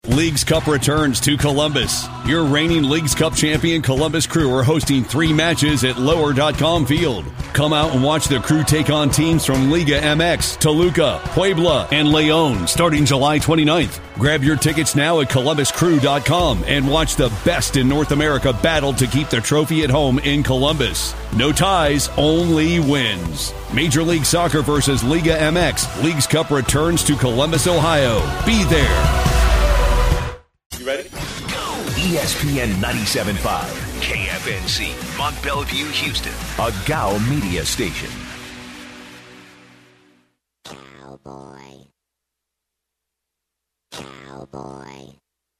Leagues Cup returns to Columbus. Your reigning Leagues Cup champion Columbus Crew are hosting 3 matches at Lower.com Field. Come out and watch the Crew take on teams from Liga MX, Toluca, Puebla, and Leon starting July 29th. Grab your tickets now at ColumbusCrew.com and watch the best in North America battle to keep the trophy at home in Columbus. No ties, only wins. Major League Soccer versus Liga MX. Leagues Cup returns to Columbus, Ohio. Be there. You ready? ESPN 97.5, KFNC, Mont Bellevue, Houston, a GOW media station. Cowboy. Cowboy.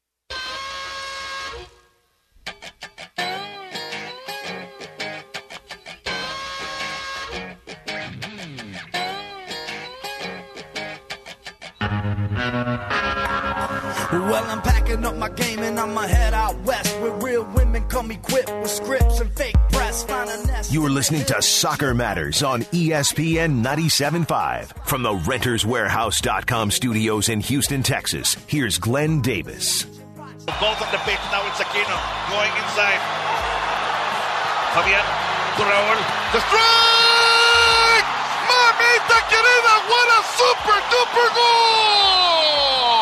Well, I'm packing up my game and I'ma head out west where real women come equipped with scripts and fake press. Find a nest. You are listening to Soccer Matters on ESPN 97.5. From the RentersWarehouse.com studios in Houston, Texas, here's Glenn Davis. Both on the pitch now. It's Aquino going inside. Fabian to Raul. The strike! Mamita querida, what a super duper goal!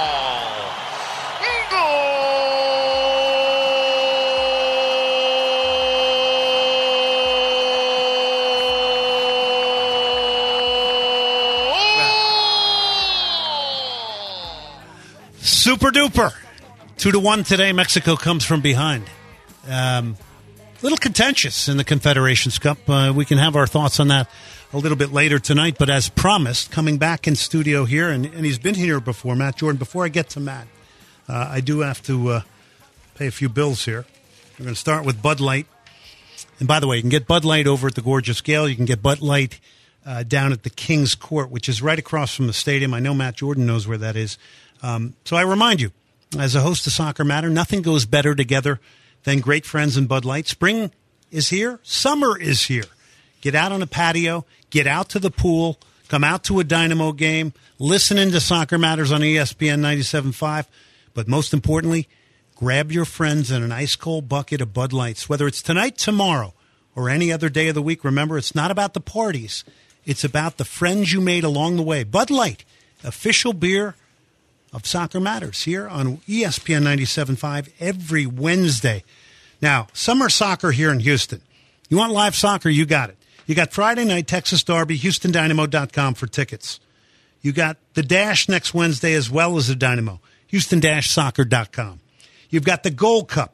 Super duper. 2-1 today. Mexico comes from behind. Little contentious in the Confederations Cup. We can have our thoughts on that a little bit later tonight. But as promised, coming back in studio here, and he's been here before, Matt Jordan. Before I get to Matt, I do have to pay a few bills here. We're going to start with Bud Light. And by the way, you can get Bud Light over at the Gorgeous Gale. You can get Bud Light down at the King's Court, which is right across from the stadium. I know Matt Jordan knows where that is. So I remind you, as a host of Soccer Matter, nothing goes better together than great friends in Bud Light. Spring is here. Summer is here. Get out on a patio. Get out to the pool. Come out to a Dynamo game. Listen into Soccer Matters on ESPN 97.5. But most importantly, grab your friends and an ice-cold bucket of Bud Lights. Whether it's tonight, tomorrow, or any other day of the week, remember, it's not about the parties. It's about the friends you made along the way. Bud Light, official beer of Soccer Matters here on ESPN 97.5 every Wednesday. Now, summer soccer here in Houston. You want live soccer? You got it. You got Friday night Texas Derby, HoustonDynamo.com for tickets. You got the Dash next Wednesday as well as the Dynamo, HoustonDashSoccer.com. You've got the Gold Cup,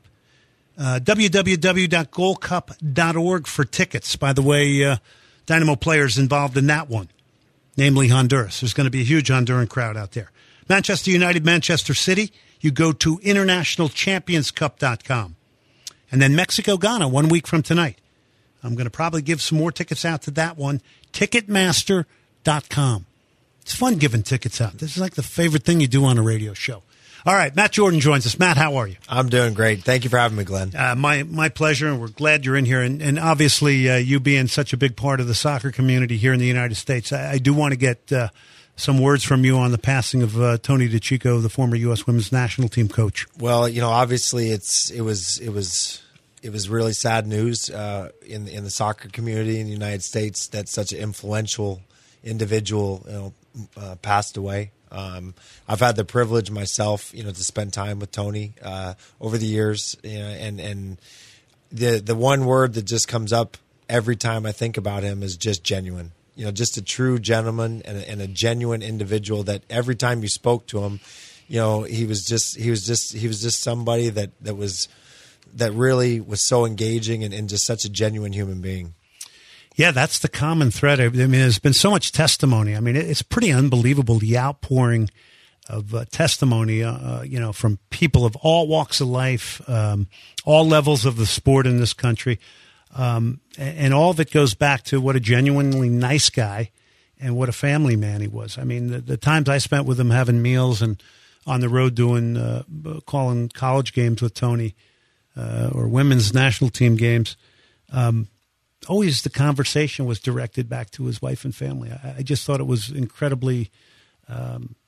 www.goldcup.org for tickets. By the way, Dynamo players involved in that one, namely Honduras. There's going to be a huge Honduran crowd out there. Manchester United, Manchester City, you go to internationalchampionscup.com. And then Mexico, Ghana, 1 week from tonight. I'm going to probably give some more tickets out to that one. Ticketmaster.com. It's fun giving tickets out. This is like the favorite thing you do on a radio show. All right, Matt Jordan joins us. Matt, how are you? I'm doing great. Thank you for having me, Glenn. My pleasure, and we're glad you're in here. And obviously, you being such a big part of the soccer community here in the United States, I do want to get some words from you on the passing of Tony DeCicco, the former U.S. women's national team coach. Well, obviously it was really sad news in the soccer community in the United States that such an influential individual passed away. I've had the privilege myself, to spend time with Tony over the years, and the one word that just comes up every time I think about him is just genuine. Just a true gentleman and a genuine individual that every time you spoke to him, he was just somebody that really was so engaging and just such a genuine human being. Yeah, that's the common thread. I mean, there's been so much testimony. I mean, it's pretty unbelievable, the outpouring of testimony, from people of all walks of life, all levels of the sport in this country. And all of it goes back to what a genuinely nice guy and what a family man he was. I mean, the times I spent with him having meals and on the road calling college games with Tony or women's national team games, always the conversation was directed back to his wife and family. I just thought it was incredibly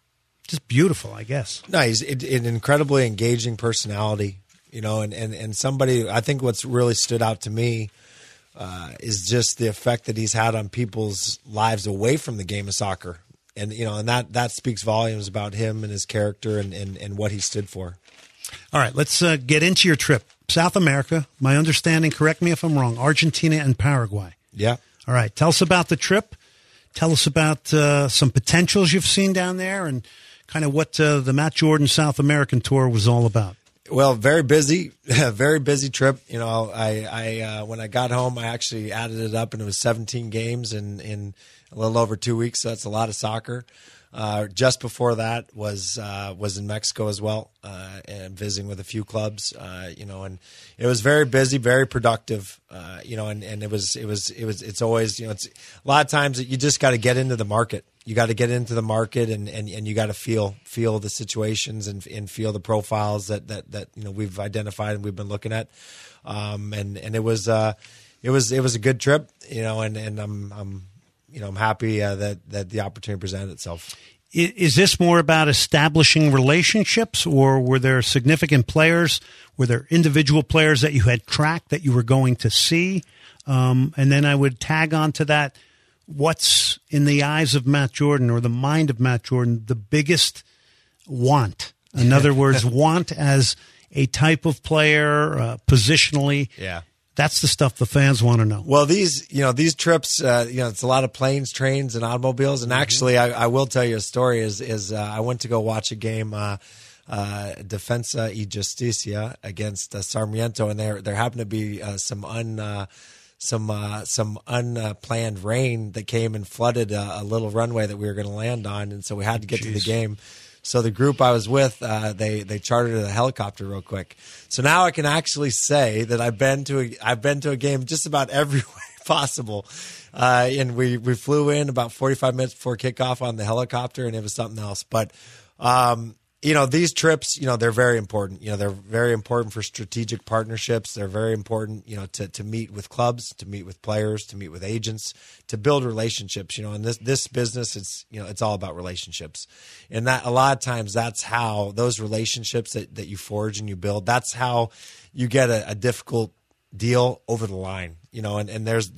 Just beautiful, I guess. No, he's an incredibly engaging personality, and somebody, I think what's really stood out to me is just the effect that he's had on people's lives away from the game of soccer. And, and that speaks volumes about him and his character and what he stood for. All right, let's get into your trip. South America, my understanding, correct me if I'm wrong, Argentina and Paraguay. Yeah. All right, tell us about the trip. Tell us about some potentials you've seen down there and kind of what the Matt Jordan South American tour was all about. Well, very busy trip. I when I got home, I actually added it up, and it was 17 games in a little over 2 weeks. So that's a lot of soccer. Just before that was in Mexico as well, and visiting with a few clubs. And it was very busy, very productive. And it's always, it's a lot of times that you just got to get into the market. You got to get into the market and you got to feel the situations and feel the profiles that we've identified and we've been looking at. And it was a good trip, and I'm happy that the opportunity presented itself. Is this more about establishing relationships, or were there significant players? Were there individual players that you had tracked that you were going to see? And then I would tag on to that. What's in the eyes of Matt Jordan or the mind of Matt Jordan the biggest want? In other words, want as a type of player, positionally. Yeah. That's the stuff the fans want to know. Well, these trips, it's a lot of planes, trains, and automobiles. And actually, I will tell you a story. Is I went to go watch a game, Defensa y Justicia against Sarmiento, and there happened to be some unplanned rain that came and flooded a little runway that we were going to land on, and so we had to get to the game. So the group I was with, they chartered a helicopter real quick. So now I can actually say that I've been to a game just about every way possible. And we flew in about 45 minutes before kickoff on the helicopter, and it was something else. But these trips, they're very important. They're very important for strategic partnerships. They're very important, to meet with clubs, to meet with players, to meet with agents, to build relationships. In this business, it's all about relationships, and that a lot of times that's how those relationships that you forge and you build. That's how you get a difficult deal over the line. And there's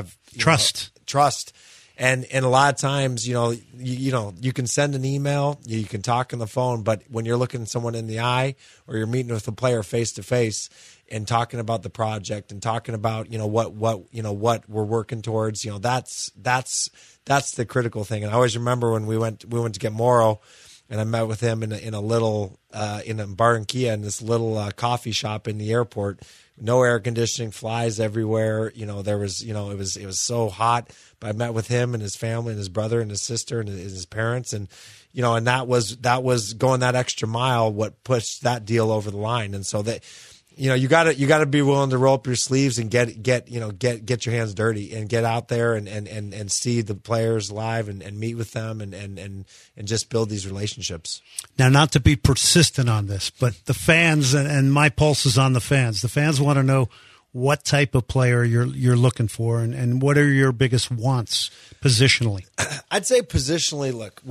trust. And a lot of times, you can send an email, you can talk on the phone, but when you're looking someone in the eye or you're meeting with a player face to face and talking about the project and talking about what we're working towards, that's the critical thing. And I always remember when we went to get Moro, and I met with him in a little in Barranquilla in this little coffee shop in the airport. No air conditioning, flies everywhere. There was, it was so hot. But I met with him and his family and his brother and his sister and his parents, and and that was going that extra mile what pushed that deal over the line. And so that you got to be willing to roll up your sleeves and get your hands dirty and get out there and see the players live and meet with them and just build these relationships. Now, not to be persistent on this, but the fans and my pulse is on the fans. The fans want to know what type of player you're looking for and what are your biggest wants positionally. I'd say positionally, look,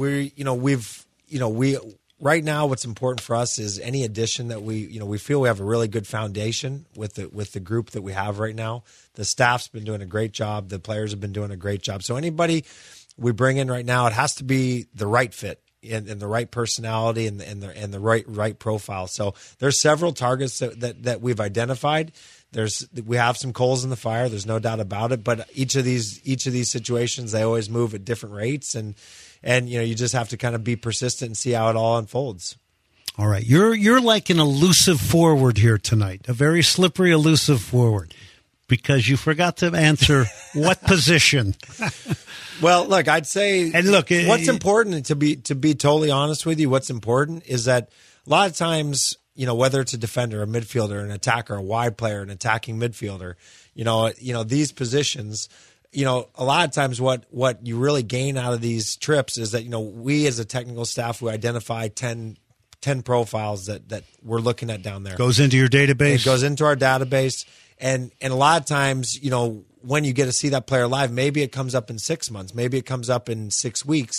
we right now, what's important for us is any addition that we feel we have a really good foundation with the group that we have right now. The staff's been doing a great job. The players have been doing a great job. So anybody we bring in right now, it has to be the right fit and the right personality and the right profile. So there's several targets that we've identified. We have some coals in the fire. There's no doubt about it. But each of these situations, they always move at different rates, and you just have to kind of be persistent and see how it all unfolds. All right, you're like an elusive forward here tonight, a very slippery, elusive forward, because you forgot to answer what position. Well, look, I'd say, and look, what's important to be totally honest with you. What's important is that a lot of times, whether it's a defender, a midfielder, an attacker, a wide player, an attacking midfielder, these positions, a lot of times what you really gain out of these trips is that, we as a technical staff, we identify 10 profiles that we're looking at down there. Goes into your database. It goes into our database. And a lot of times, when you get to see that player live, maybe it comes up in 6 months, maybe it comes up in 6 weeks.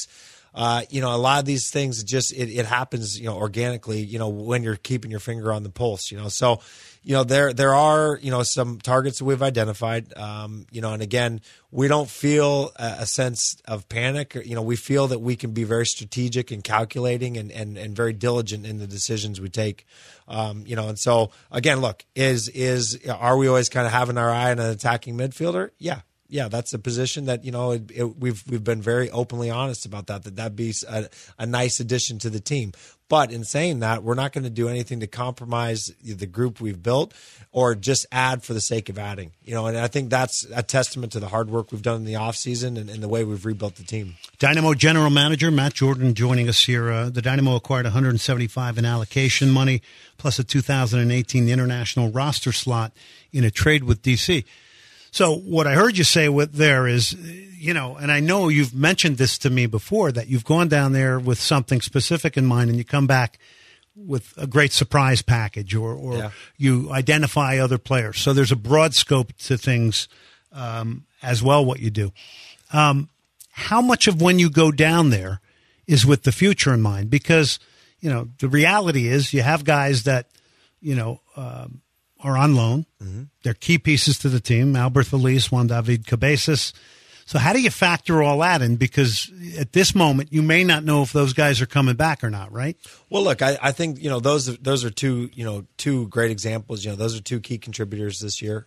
A lot of these things just it happens, organically, when you're keeping your finger on the pulse, So, there are, some targets that we've identified, and again, we don't feel a sense of panic. We feel that we can be very strategic and calculating and very diligent in the decisions we take. And so again, look, are we always kind of having our eye on an attacking midfielder? Yeah, that's a position that we've been very openly honest about that'd be a nice addition to the team. But in saying that, we're not going to do anything to compromise the group we've built or just add for the sake of adding. And I think that's a testament to the hard work we've done in the offseason and the way we've rebuilt the team. Dynamo General Manager Matt Jordan joining us here. The Dynamo acquired $175 in allocation money plus a 2018 international roster slot in a trade with DC. So what I heard you say there is, and I know you've mentioned this to me before, that you've gone down there with something specific in mind and you come back with a great surprise package or you identify other players. So there's a broad scope to things as well, what you do. How much of when you go down there is with the future in mind? Because, the reality is you have guys that, are on loan. Mm-hmm. They're key pieces to the team. Albert Feliz, Juan David Cabezas. So how do you factor all that in? Because at this moment, you may not know if those guys are coming back or not, right? Well, look, I think, those are two great examples. Those are two key contributors this year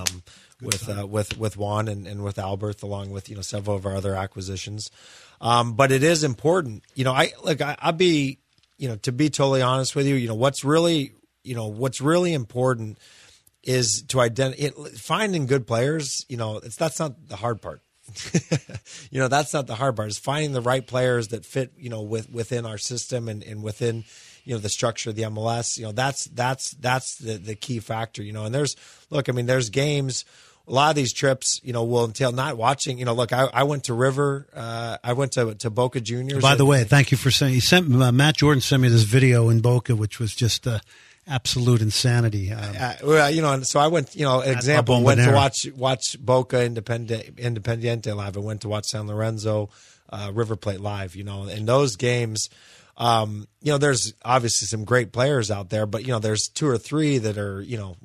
with Juan and with Albert, along with, several of our other acquisitions. But it is important. I'll be, to be totally honest with you, what's really important is to finding good players. That's not the hard part. That's not the hard part. Is finding the right players that fit, within our system and within, the structure of the MLS. That's the key factor. And there's games. A lot of these trips, will entail not watching. I went to River. I went to Boca Juniors. By the way, thank you for saying. Matt Jordan sent me this video in Boca, which was just absolute insanity. So I went. Example, went to watch Boca Independiente live. I went to watch San Lorenzo, River Plate live. In those games. There's obviously some great players out there, but there's two or three that are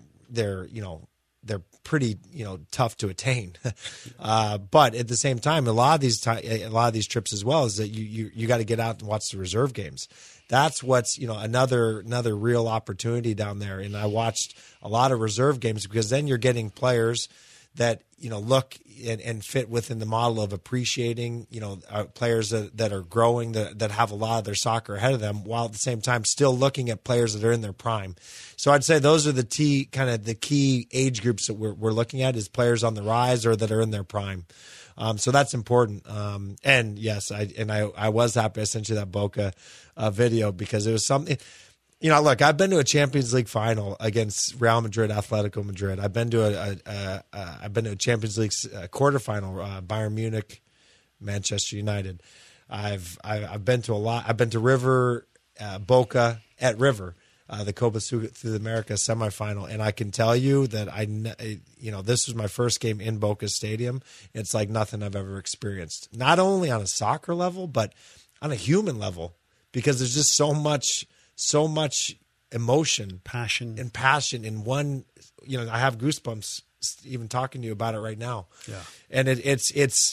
they're pretty tough to attain. But at the same time, a lot of these trips as well is that you got to get out and watch the reserve games. That's what's another real opportunity down there. And I watched a lot of reserve games because then you're getting players that look and fit within the model of appreciating players that are growing, that have a lot of their soccer ahead of them, while at the same time still looking at players that are in their prime. So I'd say those are the key age groups that we're looking at, is players on the rise or that are in their prime. So that's important. And yes, I was happy I sent you that Boca video because it was something. Look, I've been to a Champions League final against Real Madrid, Atletico Madrid. I've been to a Champions League quarterfinal, Bayern Munich, Manchester United. I've been to a lot. I've been to River, Boca at River, the Copa Sudamerica semifinal, and I can tell you that this was my first game in Boca Stadium. It's like nothing I've ever experienced. Not only on a soccer level, but on a human level, because there's just so much emotion, passion in one. I have goosebumps even talking to you about it right now. Yeah, and it's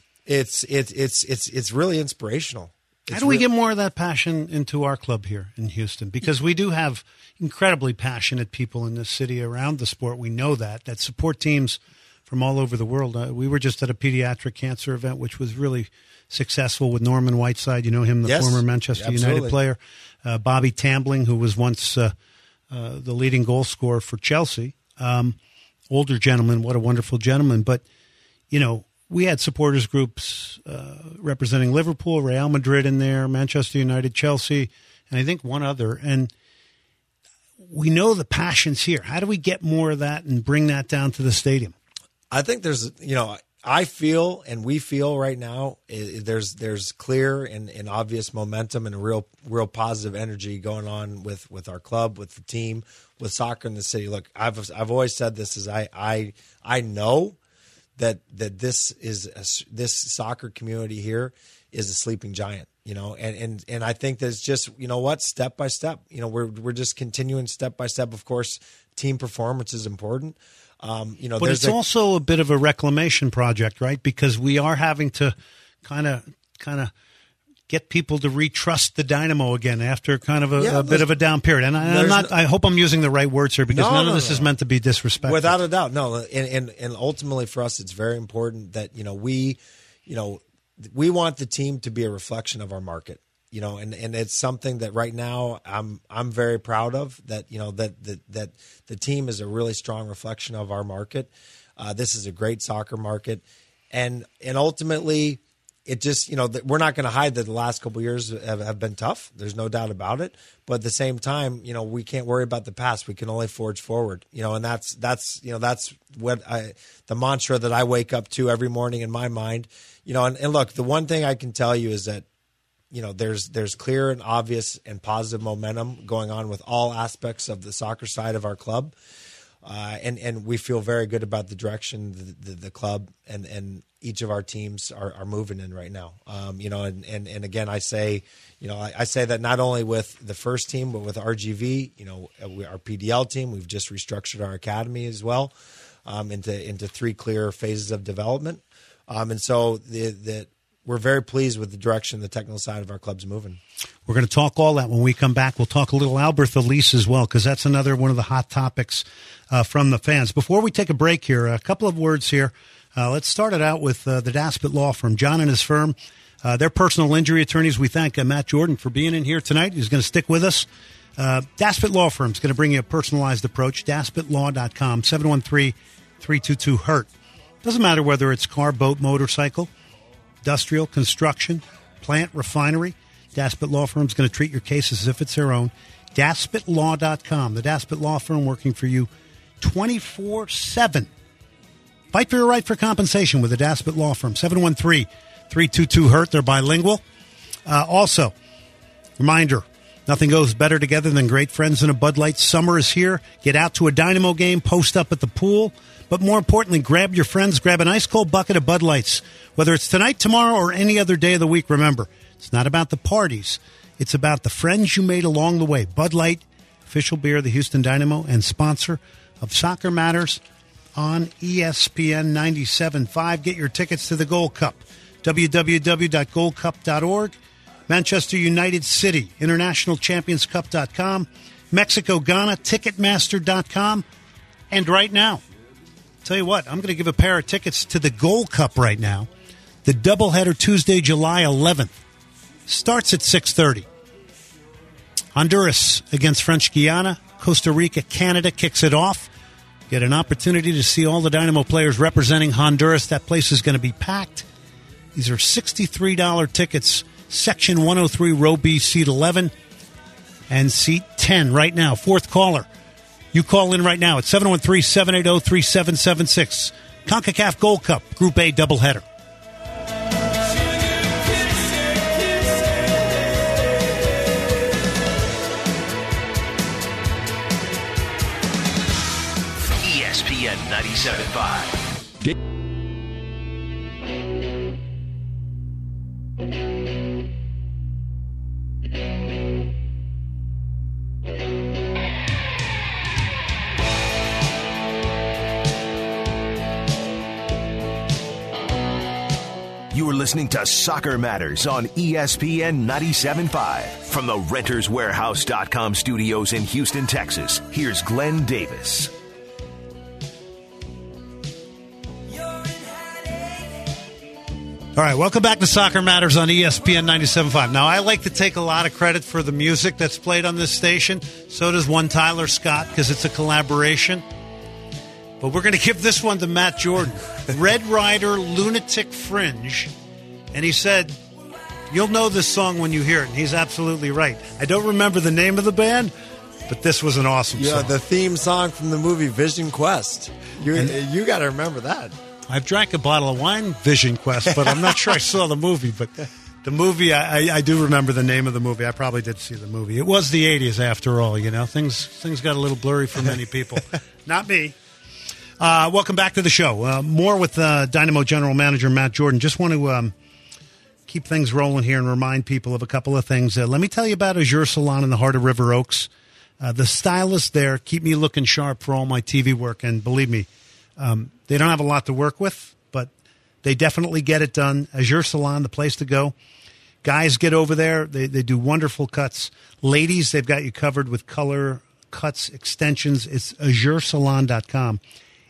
really inspirational. How do we get more of that passion into our club here in Houston? Because we do have incredibly passionate people in this city around the sport. We know that support teams from all over the world. We were just at a pediatric cancer event, which was really successful with Norman Whiteside. You know him, the former Manchester United player. Bobby Tambling, who was once the leading goal scorer for Chelsea. Older gentleman, what a wonderful gentleman. But, we had supporters groups representing Liverpool, Real Madrid in there, Manchester United, Chelsea, and I think one other. And we know the passion's here. How do we get more of that and bring that down to the stadium? I think there's, I feel and we feel right now there's clear and obvious momentum and a real positive energy going on with our club, with the team, with soccer in the city. Look, I've always said this is I know that this soccer community here is a sleeping giant. And I think there's just, step by step, we're just continuing step by step. Of course, team performance is important. But it's also a bit of a reclamation project, right? Because we are having to kind of get people to retrust the Dynamo again after kind of a bit of a down period. And I hope I'm using the right words here, because none of this is meant to be disrespectful. Without a doubt, no. And ultimately for us, it's very important that we want the team to be a reflection of our market. And it's something that right now I'm very proud of, that that the team is a really strong reflection of our market. This is a great soccer market, and ultimately it just we're not going to hide that the last couple of years have been tough. There's no doubt about it. But at the same time, we can't worry about the past. We can only forge forward. And that's what the mantra that I wake up to every morning in my mind. And look, the one thing I can tell you is that there's clear and obvious and positive momentum going on with all aspects of the soccer side of our club, and we feel very good about the direction the club and each of our teams are moving in right now. And again, I say that not only with the first team, but with RGV, our PDL team, we've just restructured our academy as well into 3 clear phases of development, and so we're very pleased with the direction the technical side of our club's moving. We're going to talk all that when we come back. We'll talk a little Alberth Elis as well, because that's another one of the hot topics from the fans. Before we take a break here, a couple of words here. Let's start it out with the Daspit Law Firm. John and his firm, they're personal injury attorneys. We thank Matt Jordan for being in here tonight. He's going to stick with us. Daspit Law Firm is going to bring you a personalized approach. DaspitLaw.com, 713-322-HURT. Doesn't matter whether it's car, boat, motorcycle, industrial, construction, plant, refinery. Daspit Law Firm is going to treat your case as if it's their own. DaspitLaw.com, the Daspit Law Firm working for you 24/7. Fight for your right for compensation with the Daspit Law Firm, 713-322-HURT. They're bilingual. Also, reminder, nothing goes better together than great friends in a Bud Light. Summer is here. Get out to a Dynamo game, post up at the pool. But more importantly, grab your friends, grab an ice-cold bucket of Bud Lights. Whether it's tonight, tomorrow, or any other day of the week, remember, it's not about the parties. It's about the friends you made along the way. Bud Light, official beer of the Houston Dynamo and sponsor of Soccer Matters on ESPN 97.5. Get your tickets to the Gold Cup, www.goldcup.org. Manchester United City, internationalchampionscup.com. Mexico, Ghana, Ticketmaster.com. And right now, tell you what, I'm going to give a pair of tickets to the Gold Cup right now. The doubleheader Tuesday, July 11th. Starts at 6:30. Honduras against French Guiana. Costa Rica, Canada kicks it off. Get an opportunity to see all the Dynamo players representing Honduras. That place is going to be packed. These are $63 tickets. Section 103, row B, seat 11, and seat 10 right now. Fourth caller. You call in right now at 713-780-3776. CONCACAF Gold Cup, Group A doubleheader. ESPN 97.5. You are listening to Soccer Matters on ESPN 97.5. From the RentersWarehouse.com studios in Houston, Texas, here's Glenn Davis. All right, welcome back to Soccer Matters on ESPN 97.5. Now, I like to take a lot of credit for the music that's played on this station. So does one Tyler Scott, because it's a collaboration. But we're going to give this one to Matt Jordan. Red Rider Lunatic Fringe. And he said, you'll know this song when you hear it. And he's absolutely right. I don't remember the name of the band, but this was an awesome song. Yeah, the theme song from the movie Vision Quest. You got to remember that. I've drank a bottle of wine, Vision Quest, but I'm not sure I saw the movie. But the movie, I do remember the name of the movie. I probably did see the movie. It was the 80s after all, you know. Things got a little blurry for many people. Not me. Welcome back to the show. More with Dynamo General Manager Matt Jordan. Just want to keep things rolling here and remind people of a couple of things. Let me tell you about Azure Salon in the heart of River Oaks. The stylists there keep me looking sharp for all my TV work, and believe me, they don't have a lot to work with, but they definitely get it done. Azure Salon, the place to go. Guys, get over there. They do wonderful cuts. Ladies, they've got you covered with color cuts, extensions. It's azuresalon.com,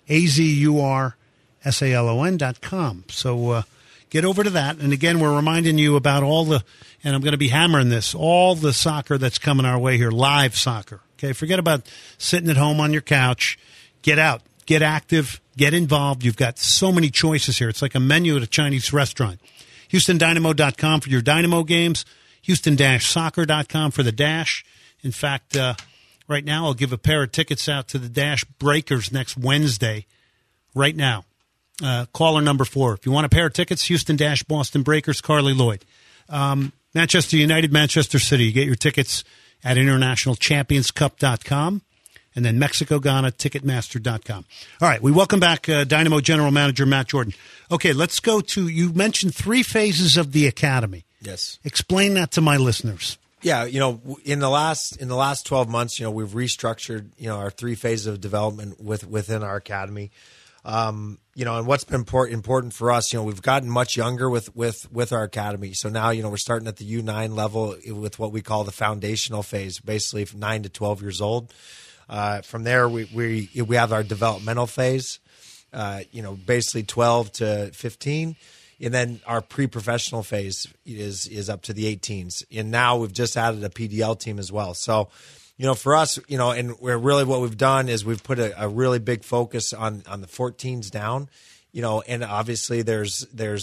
AZURSALON.com. So get over to that. And again, we're reminding you about and I'm going to be hammering this, all the soccer that's coming our way here, live soccer. Okay, forget about sitting at home on your couch. Get out, get active, get involved. You've got so many choices here. It's like a menu at a Chinese restaurant. HoustonDynamo.com for your Dynamo games. Houston-Soccer.com for the Dash. In fact, right now I'll give a pair of tickets out to the Dash Breakers next Wednesday. Right now. Caller number 4. If you want a pair of tickets, Houston-Boston Breakers, Carly Lloyd. Manchester United, Manchester City. You get your tickets at InternationalChampionsCup.com. And then Mexico, Ghana, Ticketmaster.com. All right, we welcome back Dynamo General Manager Matt Jordan. Okay, let's go to, you mentioned 3 phases of the academy. Yes. Explain that to my listeners. Yeah, in the last 12 months, we've restructured, our 3 phases of development within our academy. And what's been important for us, we've gotten much younger with our academy. So now, we're starting at the U9 level with what we call the foundational phase, basically from 9 to 12 years old. From there, we have our developmental phase, basically 12 to 15. And then our pre-professional phase is up to the 18s. And now we've just added a PDL team as well. So, for us, and we're really what we've done is we've put a really big focus on the 14s down, and obviously there's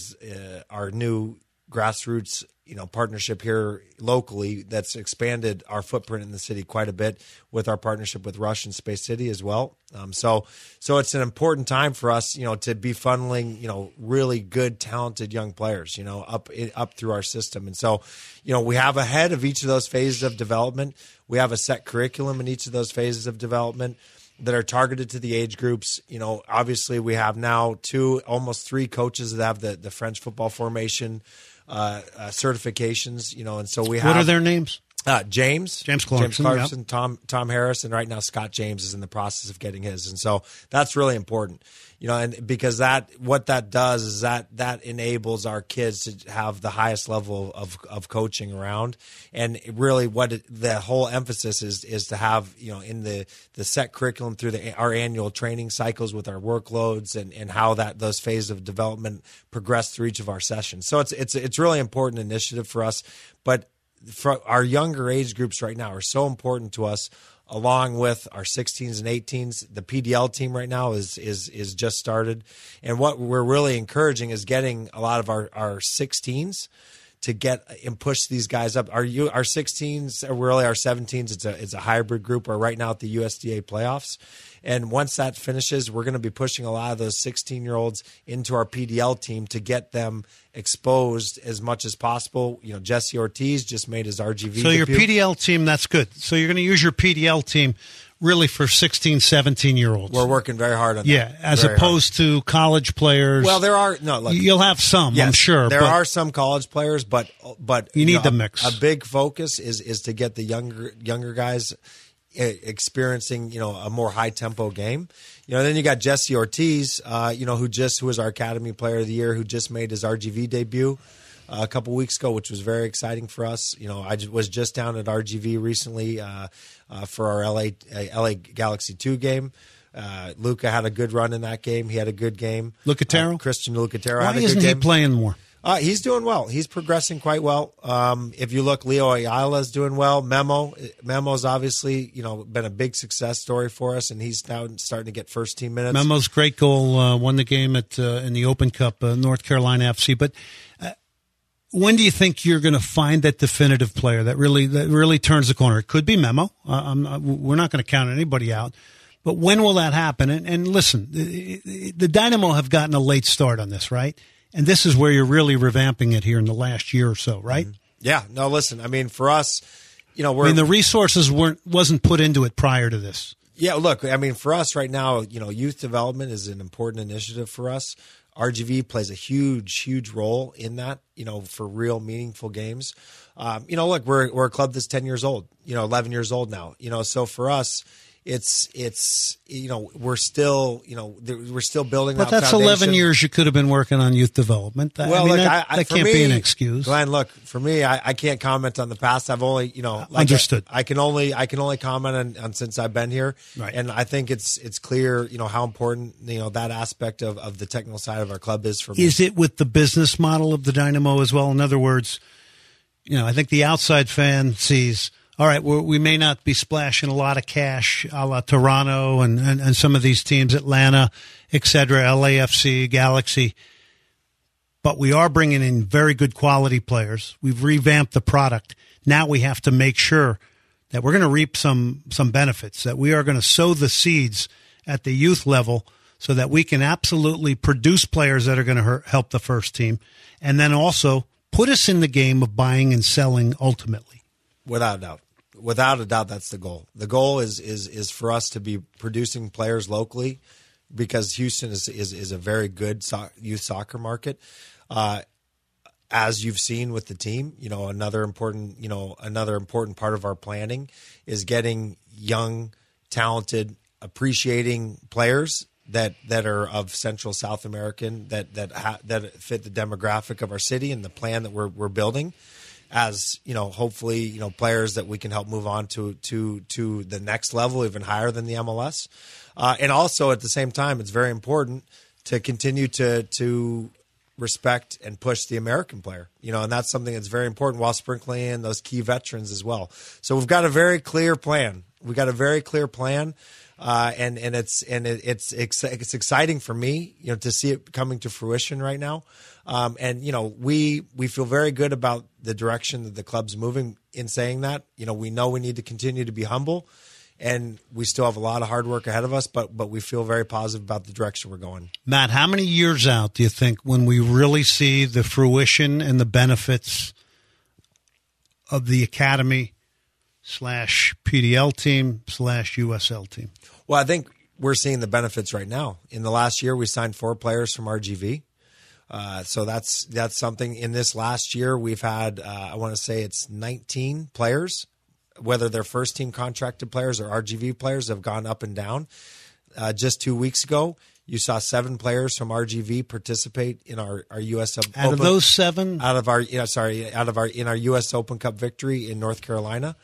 our new grassroots, partnership here locally that's expanded our footprint in the city quite a bit with our partnership with Rush and Space City as well. So it's an important time for us, to be funneling, really good, talented young players, up through our system. And so, we have ahead of each of those phases of development. We have a set curriculum in each of those phases of development that are targeted to the age groups. Obviously we have now 2, almost 3 coaches that have the French football formation certifications, and so we have. What are their names? James Clarkson, yep. Tom Harris, and right now Scott James is in the process of getting his, and so that's really important, and because what that does is that enables our kids to have the highest level of coaching around, and really the whole emphasis is to have in the set curriculum through our annual training cycles with our workloads and how those phases of development progress through each of our sessions. So it's really important initiative for us, but for our younger age groups right now are so important to us, along with our 16s and 18s. The PDL team right now is just started, and what we're really encouraging is getting a lot of our 16s to get and push these guys up. Our 16s are really our 17s. It's a hybrid group. We're right now at the USDA playoffs. And once that finishes, we're going to be pushing a lot of those 16-year-olds into our PDL team to get them exposed as much as possible. Jesse Ortiz just made his RGV So your debut. PDL team, that's good. So you're going to use your PDL team really for 16, 17-year-olds. We're working very hard on that. Yeah, as opposed to college players. Well, there are no. Look, you'll have some, yes, I'm sure. There are some college players, but you need the mix. A big focus is to get the younger guys experiencing a more high tempo game. Then you got Jesse Ortiz, who was our Academy Player of the Year, who just made his RGV debut a couple weeks ago, which was very exciting for us. I was just down at RGV recently for our LA Galaxy 2 game. Luca had a good run in that game. He had a good game. Lucatero? Christian Lucatero Why had a good isn't game. he playing more? He's doing well. He's progressing quite well. If you look, Leo Ayala is doing well. Memo's obviously, been a big success story for us, and he's now starting to get first team minutes. Memo's great goal won the game in the Open Cup, North Carolina FC. But when do you think you're going to find that definitive player that really turns the corner? It could be Memo. We're not going to count anybody out. But when will that happen? And listen, the Dynamo have gotten a late start on this, right? And this is where you're really revamping it here in the last year or so, right? Yeah. No, listen, for us, the resources wasn't put into it prior to this. Yeah, look, for us right now, youth development is an important initiative for us. RGV plays a huge role in that, for real meaningful games. Look, we're a club that's 10 years old, 11 years old now, so for us, it's we're still building. But that's foundation. 11 years you could have been working on youth development. That can't be an excuse. Glenn, look, for me, I can't comment on the past. I've only, understood. I can only comment on since I've been here, right. And I think it's clear, how important that aspect of the technical side of our club is for me. Is it with the business model of the Dynamo as well? In other words, I think the outside fan sees, all right, we may not be splashing a lot of cash a la Toronto and some of these teams, Atlanta, et cetera, LAFC, Galaxy, but we are bringing in very good quality players. We've revamped the product. Now we have to make sure that we're going to reap some benefits, that we are going to sow the seeds at the youth level so that we can absolutely produce players that are going to help the first team, and then also put us in the game of buying and selling ultimately. Without a doubt, that's the goal. The goal is for us to be producing players locally, because Houston is a very good youth soccer market. As you've seen with the team, another important part of our planning is getting young, talented, appreciating players that are of Central South American that fit the demographic of our city and the plan that we're building. As hopefully players that we can help move on to the next level, even higher than the MLS, and also at the same time, it's very important to continue to respect and push the American player, and that's something that's very important while sprinkling in those key veterans as well. So we've got a very clear plan. And it's exciting for me, to see it coming to fruition right now. We feel very good about the direction that the club's moving in saying that. We know we need to continue to be humble, and we still have a lot of hard work ahead of us, but we feel very positive about the direction we're going. Matt, how many years out do you think when we really see the fruition and the benefits of the academy / PDL team / USL team? Well, I think we're seeing the benefits right now. In the last year, we signed 4 players from RGV. So that's something. In this last year, we've had, I want to say it's 19 players, whether they're first team contracted players or RGV players, have gone up and down. Just 2 weeks ago, you saw 7 players from RGV participate in our U.S. Open. Out of those 7? In our U.S. Open Cup victory in North Carolina.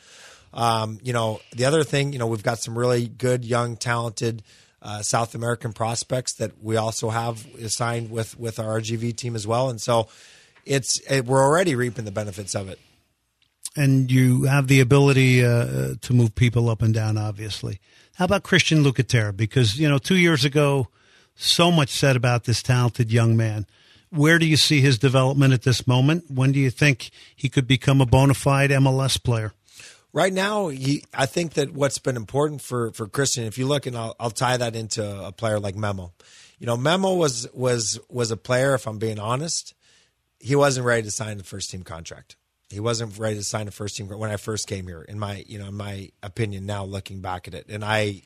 The other thing, we've got some really good, young, talented South American prospects that we also have signed with our RGV team as well. And so we're already reaping the benefits of it. And you have the ability to move people up and down, obviously. How about Christian Lucatera? Because, 2 years ago, so much said about this talented young man. Where do you see his development at this moment? When do you think he could become a bona fide MLS player? Right now, I think that what's been important for Christian, if you look, and I'll tie that into a player like Memo. Memo was a player, if I'm being honest, he wasn't ready to sign the first team contract. He wasn't ready to sign a first team when I first came here. In my opinion, now looking back at it, and I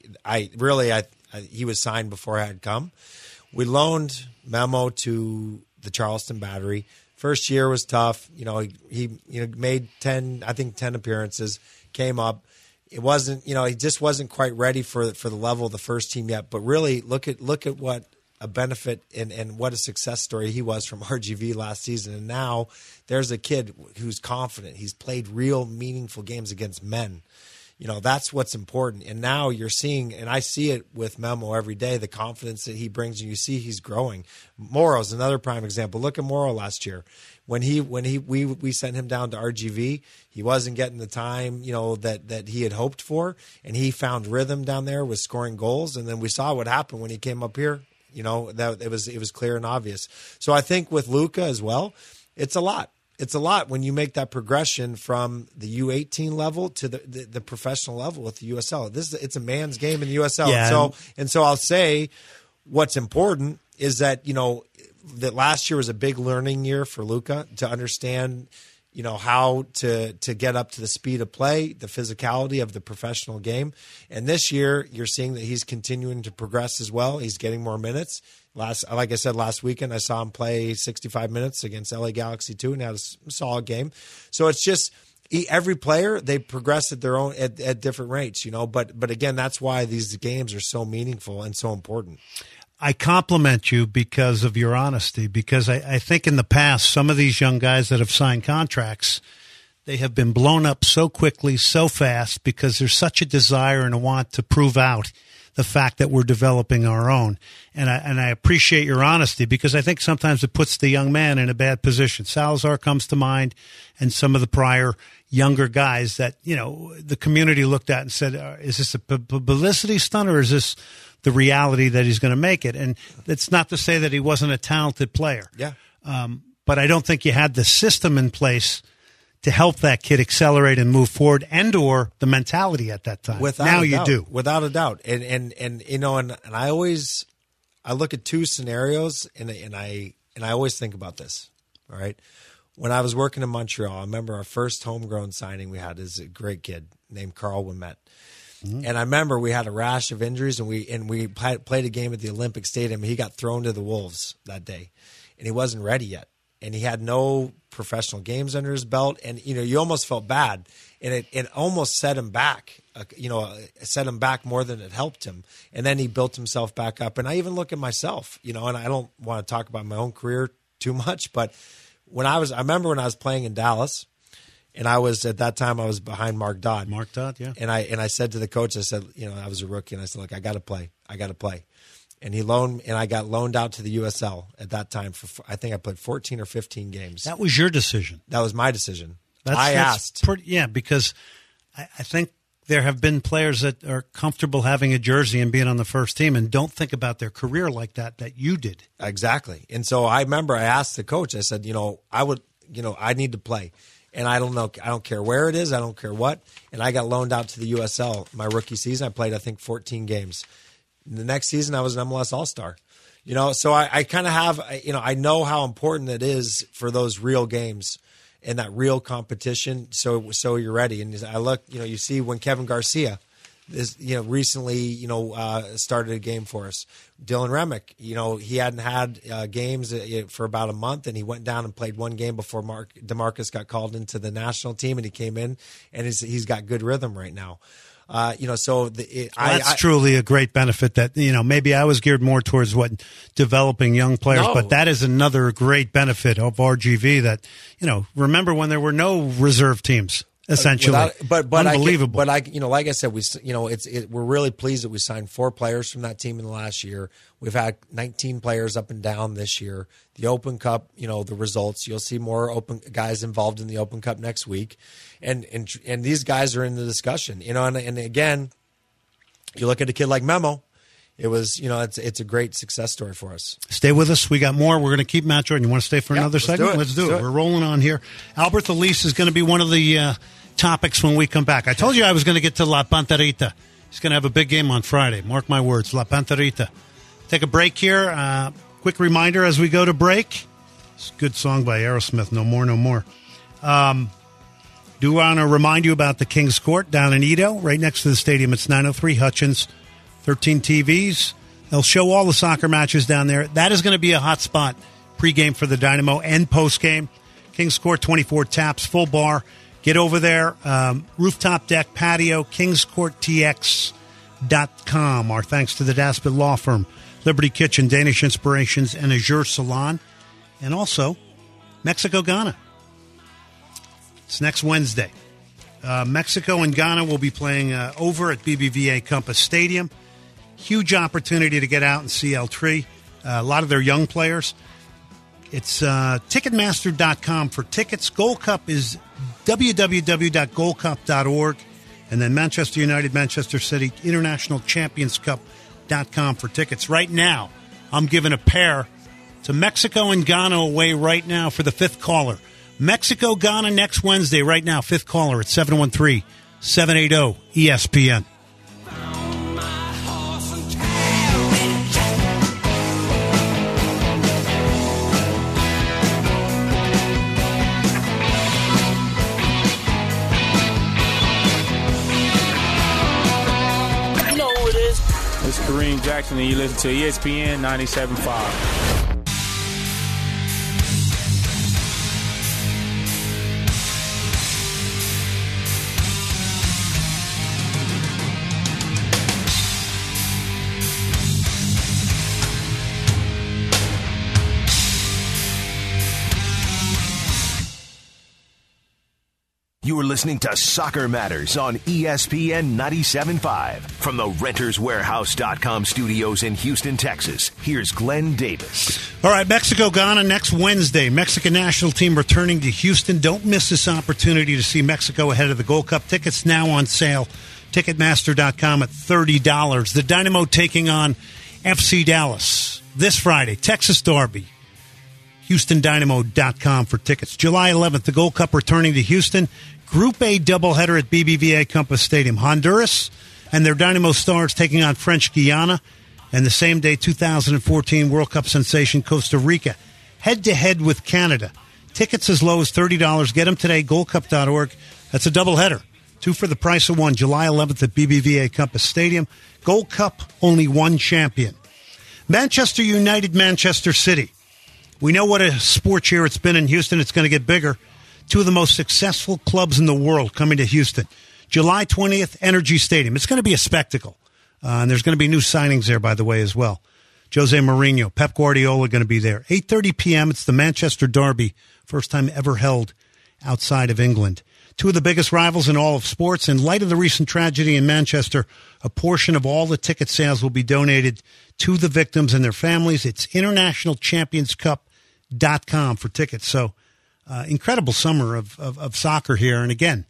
he was signed before I had come. We loaned Memo to the Charleston Battery. First year was tough. He made 10 appearances, came up. It wasn't, he just wasn't quite ready for the level of the first team yet. But really, look at what a benefit and what a success story he was from RGV last season. And now there's a kid who's confident. He's played real meaningful games against men. That's what's important. And now you're seeing, and I see it with Memo every day, the confidence that he brings, and you see he's growing. Morrow's another prime example. Look at Morrow last year. When we sent him down to RGV, he wasn't getting the time, that he had hoped for, and he found rhythm down there with scoring goals. And then we saw what happened when he came up here. That it was clear and obvious. So I think with Luka as well, it's a lot. It's a lot when you make that progression from the U18 level to the professional level with the USL. It's a man's game in the USL. Yeah. So I'll say what's important is that, that last year was a big learning year for Luka to understand, how to get up to the speed of play, the physicality of the professional game. And this year you're seeing that he's continuing to progress as well. He's getting more minutes. Like I said, last weekend I saw him play 65 minutes against LA Galaxy 2 and had a solid game. So it's just every player, they progress at their own at different rates, But again, that's why these games are so meaningful and so important. I compliment you because of your honesty, because I think in the past, some of these young guys that have signed contracts, they have been blown up so quickly, so fast, because there's such a desire and a want to prove out the fact that we're developing our own. And I appreciate your honesty, because I think sometimes it puts the young man in a bad position. Salazar comes to mind, and some of the prior younger guys that, the community looked at and said, is this a publicity stunt, or is this the reality that he's going to make it? And it's not to say that he wasn't a talented player. Yeah. But I don't think you had the system in place to help that kid accelerate and move forward, and or the mentality at that time. Now you do. Without a doubt. And I look at two scenarios and I always think about this. All right. When I was working in Montreal, I remember our first homegrown signing we had is a great kid named Carl Wimet. And I remember we had a rash of injuries, and we played a game at the Olympic Stadium. He got thrown to the Wolves that day, and he wasn't ready yet. And he had no professional games under his belt. And, you almost felt bad. And it almost set him back, set him back more than it helped him. And then he built himself back up. And I even look at myself, and I don't want to talk about my own career too much, but I remember when I was playing in Dallas, and at that time I was behind Mark Dodd. Mark Dodd, yeah. And I said to the coach, I said, I was a rookie, and I said, look, I got to play. And I got loaned out to the USL at that time I think I played 14 or 15 games. That was your decision. That was my decision. I asked. Because I think there have been players that are comfortable having a jersey and being on the first team and don't think about their career like that you did. Exactly. And so I remember I asked the coach, I said, I need to play. And I don't know, I don't care where it is, I don't care what. And I got loaned out to the USL my rookie season. I played, I think, 14 games. The next season, I was an MLS All-Star. So I kind of have, I know how important it is for those real games and that real competition. So you're ready. And I look, you see when Kevin Garcia recently, started a game for us. Dylan Remick, he hadn't had games for about a month, and he went down and played one game before DeMarcus got called into the national team, and he came in, and he's got good rhythm right now. That's truly a great benefit that, maybe I was geared more towards developing young players, but that is another great benefit of RGV that, remember when there were no reserve teams. Essentially, unbelievable. Like I said, we're really pleased that we signed 4 players from that team in the last year. We've had 19 players up and down this year. The Open Cup, the results. You'll see more Open guys involved in the Open Cup next week, and these guys are in the discussion. And again, you look at a kid like Memo. It was, it's a great success story for us. Stay with us. We got more. We're going to keep Matt Jordan. You want to stay for another segment? Let's do it. We're rolling on here. Albert Elise is going to be one of the topics when we come back. I told you I was going to get to La Panterita. He's going to have a big game on Friday. Mark my words, La Panterita. Take a break here. Quick reminder as we go to break. It's a good song by Aerosmith, No More, No More. Do want to remind you about the King's Court down in Edo, right next to the stadium. It's 903 Hutchins. 13 TVs. They'll show all the soccer matches down there. That is going to be a hot spot pregame for the Dynamo and postgame. King's Court, 24 taps, full bar. Get over there. Rooftop deck, patio, kingscourttx.com. Our thanks to the Daspit Law Firm, Liberty Kitchen, Danish Inspirations, and Azure Salon. And also, Mexico-Ghana. It's next Wednesday. Mexico and Ghana will be playing over at BBVA Compass Stadium. Huge opportunity to get out and see El Tri. A lot of their young players. It's Ticketmaster.com for tickets. Gold Cup is www.goldcup.org. And then Manchester United, Manchester City, International Champions Cup.com for tickets. Right now, I'm giving a pair to Mexico and Ghana away right now for the 5th caller. Mexico, Ghana next Wednesday. Right now, 5th caller at 713-780-ESPN. This is Kareem Jackson, and you listen to ESPN 97.5. You are listening to Soccer Matters on ESPN 97.5. From the RentersWarehouse.com studios in Houston, Texas, here's Glenn Davis. All right, Mexico-Ghana next Wednesday. Mexican national team returning to Houston. Don't miss this opportunity to see Mexico ahead of the Gold Cup. Tickets now on sale. Ticketmaster.com at $30. The Dynamo taking on FC Dallas this Friday. Texas Derby. HoustonDynamo.com for tickets. July 11th, the Gold Cup returning to Houston. Group A doubleheader at BBVA Compass Stadium. Honduras and their Dynamo Stars taking on French Guiana. And the same day, 2014 World Cup sensation Costa Rica. Head-to-head with Canada. Tickets as low as $30. Get them today, goldcup.org. That's a doubleheader. 2 for the price of 1. July 11th at BBVA Compass Stadium. Gold Cup, only one champion. Manchester United, Manchester City. We know what a sports year it's been in Houston. It's going to get bigger. 2 of the most successful clubs in the world coming to Houston. July 20th, Energy Stadium. It's going to be a spectacle. And there's going to be new signings there, by the way, as well. Jose Mourinho, Pep Guardiola going to be there. 8:30 p.m., it's the Manchester Derby. First time ever held outside of England. 2 of the biggest rivals in all of sports. In light of the recent tragedy in Manchester, a portion of all the ticket sales will be donated to the victims and their families. It's internationalchampionscup.com for tickets. So, incredible summer of soccer here. And again,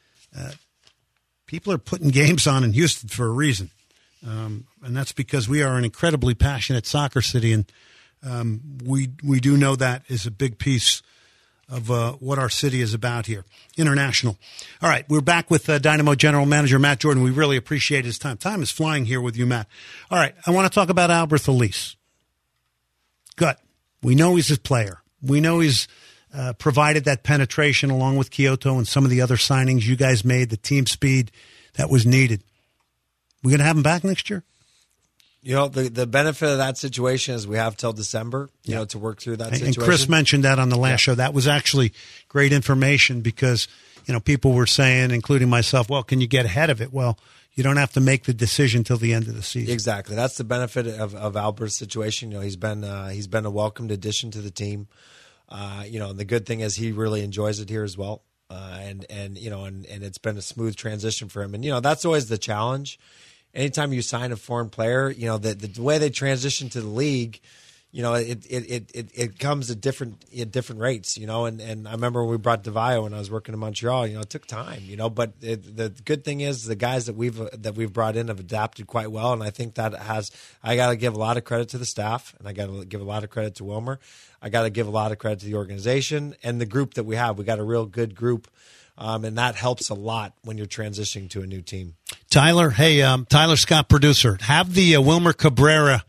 people are putting games on in Houston for a reason. And that's because we are an incredibly passionate soccer city. And we do know that is a big piece of what our city is about here. International. All right, we're back with Dynamo General Manager Matt Jordan. We really appreciate his time. Time is flying here with you, Matt. All right, I want to talk about Alberth Elis. Good. We know he's a player. We know he's provided that penetration along with Kyoto and some of the other signings you guys made, the team speed that was needed. We going to have him back next year? You know, the benefit of that situation is we have till December, you know, to work through that situation. And Chris mentioned that on the last show. That was actually great information because, you know, people were saying, including myself, well, can you get ahead of it? Well, you don't have to make the decision till the end of the season. Exactly. That's the benefit of Alberth's situation. You know, he's been a welcomed addition to the team. You know, and the good thing is he really enjoys it here as well. And it's been a smooth transition for him. And, you know, that's always the challenge. Anytime you sign a foreign player, you know, the way they transition to the league, you know, it comes at different rates, you know, and I remember when we brought DeVayo when I was working in Montreal, you know, it took time, you know, but the good thing is the guys that we've brought in have adapted quite well, and I think I got to give a lot of credit to the staff, and I got to give a lot of credit to Wilmer. I got to give a lot of credit to the organization and the group that we have. We got a real good group. And that helps a lot when you're transitioning to a new team. Tyler, hey, Tyler Scott, producer, have the Wilmer Cabrera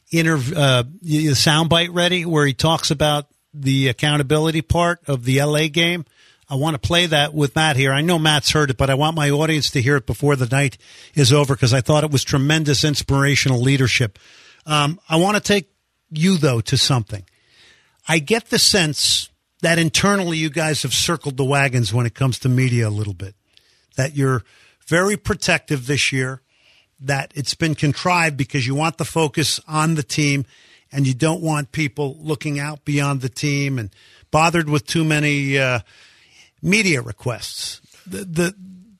soundbite ready where he talks about the accountability part of the LA game. I want to play that with Matt here. I know Matt's heard it, but I want my audience to hear it before the night is over because I thought it was tremendous inspirational leadership. I want to take you, though, to something. I get the sense that internally you guys have circled the wagons when it comes to media a little bit, that you're very protective this year, that it's been contrived because you want the focus on the team and you don't want people looking out beyond the team and bothered with too many media requests. The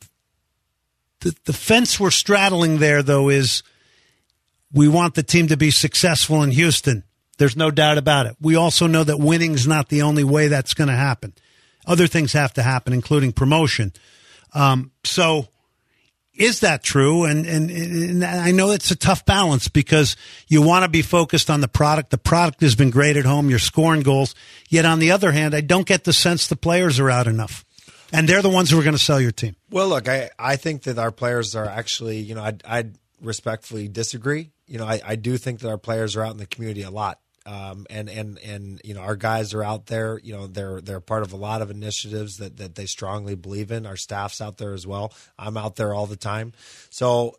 fence we're straddling there, though, is we want the team to be successful in Houston. There's no doubt about it. We also know that winning's not the only way that's going to happen. Other things have to happen, including promotion. So is that true? And I know it's a tough balance because you want to be focused on the product. The product has been great at home. You're scoring goals. Yet on the other hand, I don't get the sense the players are out enough. And they're the ones who are going to sell your team. Well, look, I think that our players are actually, you know, I'd respectfully disagree. You know, I do think that our players are out in the community a lot. And our guys are out there. They're part of a lot of initiatives that they strongly believe in. Our staff's out there as well. I'm out there all the time. So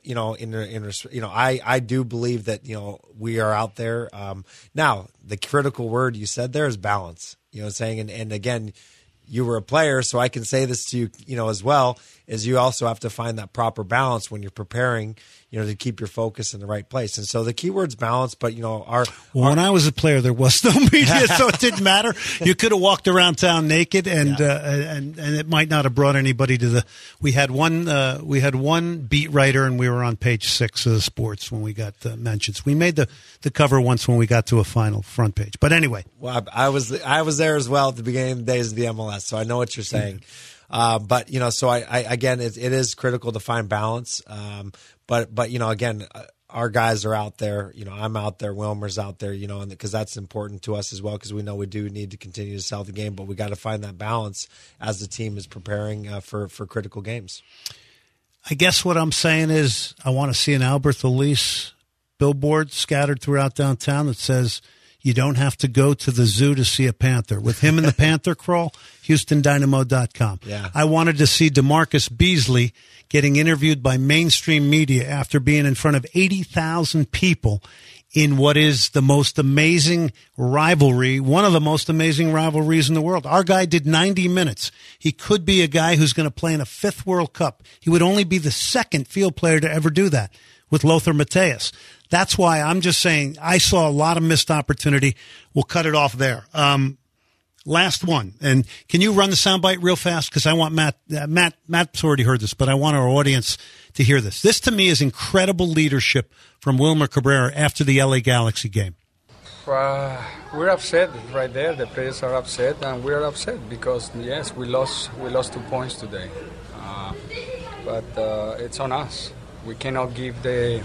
I do believe that we are out there. Now the critical word you said there is balance. Saying and again, you were a player, so I can say this to you, as well, is you also have to find that proper balance when you're preparing, to keep your focus in the right place. And so the key word's balance, but, when I was a player, there was no media, so it didn't matter. You could have walked around town naked and it might not have brought anybody to we had one beat writer and we were on page 6 of the sports when we got mentions. We made the cover once when we got to a final front page. But anyway. Well, I was there as well at the beginning of the days of the MLS, so I know what you're saying. But so I again, it is critical to find balance. But again, our guys are out there. I'm out there. Wilmer's out there. And because that's important to us as well, because we know we do need to continue to sell the game, but we got to find that balance as the team is preparing for critical games. I guess what I'm saying is I want to see an Albert Elise billboard scattered throughout downtown that says, "You don't have to go to the zoo to see a Panther." With him in the Panther crawl, HoustonDynamo.com. Yeah. I wanted to see DeMarcus Beasley getting interviewed by mainstream media after being in front of 80,000 people in what is the most amazing rivalry, one of the most amazing rivalries in the world. Our guy did 90 minutes. He could be a guy who's going to play in a 5th World Cup. He would only be the 2nd field player to ever do that with Lothar Matthäus. That's why I'm just saying I saw a lot of missed opportunity. We'll cut it off there. Last one. And can you run the soundbite real fast? Because I want Matt's already heard this, but I want our audience to hear this. This, to me, is incredible leadership from Wilmer Cabrera after the LA Galaxy game. We're upset right there. The players are upset, and we're upset because, yes, we lost 2 points today. But it's on us. We cannot give the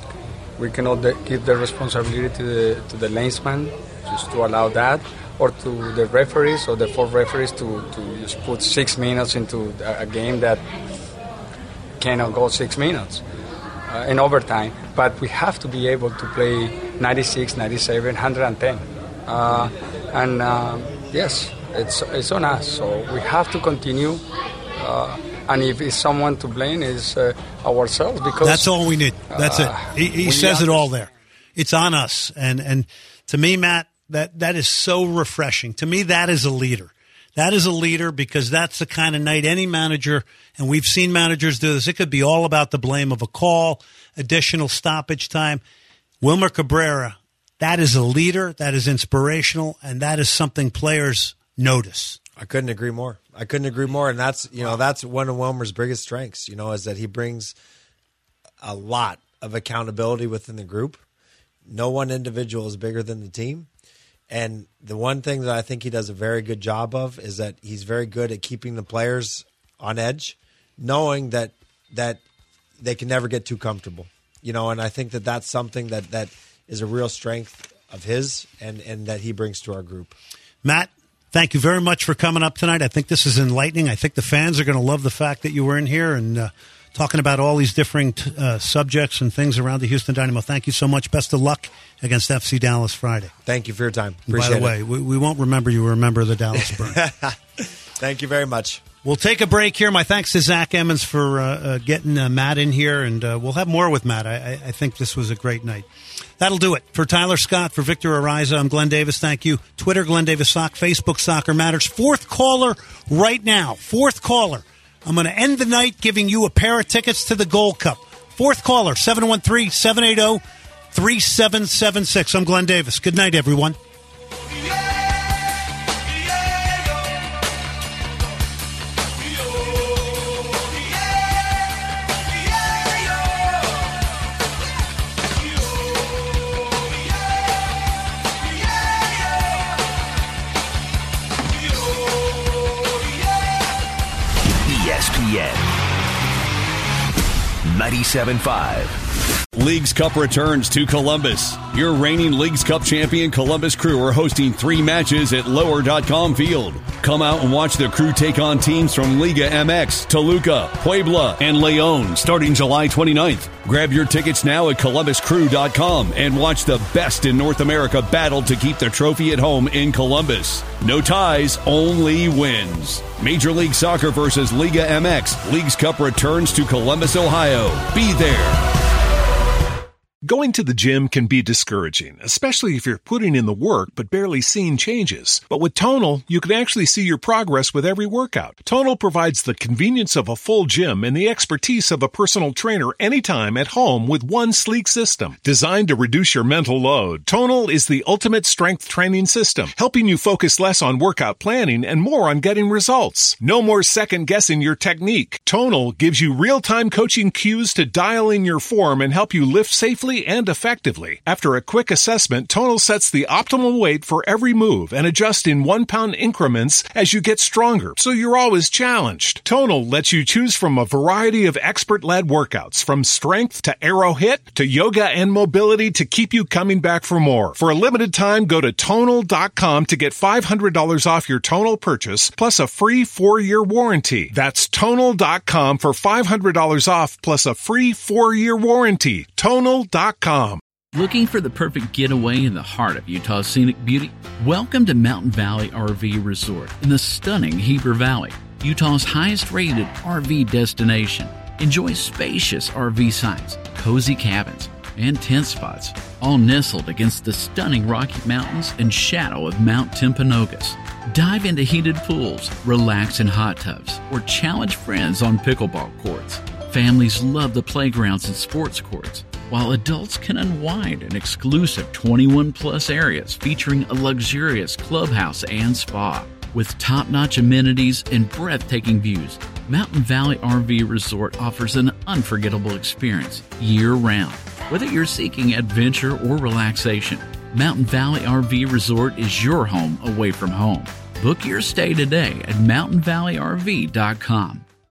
responsibility to the linesman just to allow that, or to the referees or the 4 referees to just put 6 minutes into a game that cannot go 6 minutes in overtime. But we have to be able to play 96, 97, 110. Yes, it's on us. So we have to continue. And if it's someone to blame, is ourselves. Because that's all we need. That's it. He says it all there. It's on us. And to me, Matt, that is so refreshing. To me, that is a leader. That is a leader because that's the kind of night any manager, and we've seen managers do this, it could be all about the blame of a call, additional stoppage time. Wilmer Cabrera, that is a leader, that is inspirational, and that is something players notice. I couldn't agree more. And that's that's one of Wilmer's biggest strengths, is that he brings a lot of accountability within the group. No one individual is bigger than the team. And the one thing that I think he does a very good job of is that he's very good at keeping the players on edge, knowing that they can never get too comfortable. And I think that that's something that is a real strength of his and that he brings to our group. Matt, thank you very much for coming up tonight. I think this is enlightening. I think the fans are going to love the fact that you were in here and talking about all these different subjects and things around the Houston Dynamo. Thank you so much. Best of luck against FC Dallas Friday. Thank you for your time. Appreciate it. By the way, we won't remember you were a member of the Dallas Burn. Thank you very much. We'll take a break here. My thanks to Zach Emmons for getting Matt in here, and we'll have more with Matt. I think this was a great night. That'll do it. For Tyler Scott, for Victor Ariza, I'm Glenn Davis. Thank you. Twitter, Glenn Davis Sock. Facebook, Soccer Matters. 4th caller right now. 4th caller. I'm going to end the night giving you a pair of tickets to the Gold Cup. 4th caller, 713-780-3776. I'm Glenn Davis. Good night, everyone. ESPN 97.5. Leagues Cup returns to Columbus. Your reigning Leagues Cup champion Columbus Crew are hosting 3 matches at Lower.com Field. Come out and watch the Crew take on teams from Liga MX, Toluca, Puebla, and Leon starting July 29th. Grab your tickets now at ColumbusCrew.com and watch the best in North America battle to keep the trophy at home in Columbus. No ties, only wins. Major League Soccer versus Liga MX. Leagues Cup returns to Columbus, Ohio. Be there. Going to the gym can be discouraging, especially if you're putting in the work but barely seeing changes. But with Tonal, you can actually see your progress with every workout. Tonal provides the convenience of a full gym and the expertise of a personal trainer anytime at home with one sleek system. Designed to reduce your mental load, Tonal is the ultimate strength training system, helping you focus less on workout planning and more on getting results. No more second-guessing your technique. Tonal gives you real-time coaching cues to dial in your form and help you lift safely and effectively. After a quick assessment, Tonal sets the optimal weight for every move and adjusts in 1-pound increments as you get stronger, so you're always challenged. Tonal lets you choose from a variety of expert-led workouts, from strength to aero hit to yoga and mobility, to keep you coming back for more. For a limited time, go to Tonal.com to get $500 off your Tonal purchase, plus a free 4-year warranty. That's Tonal.com for $500 off, plus a free 4-year warranty. Tonal.com. Looking for the perfect getaway in the heart of Utah's scenic beauty? Welcome to Mountain Valley RV Resort in the stunning Heber Valley, Utah's highest-rated RV destination. Enjoy spacious RV sites, cozy cabins, and tent spots, all nestled against the stunning Rocky Mountains and shadow of Mount Timpanogos. Dive into heated pools, relax in hot tubs, or challenge friends on pickleball courts. Families love the playgrounds and sports courts, while adults can unwind in exclusive 21-plus areas featuring a luxurious clubhouse and spa. With top-notch amenities and breathtaking views, Mountain Valley RV Resort offers an unforgettable experience year-round. Whether you're seeking adventure or relaxation, Mountain Valley RV Resort is your home away from home. Book your stay today at mountainvalleyrv.com.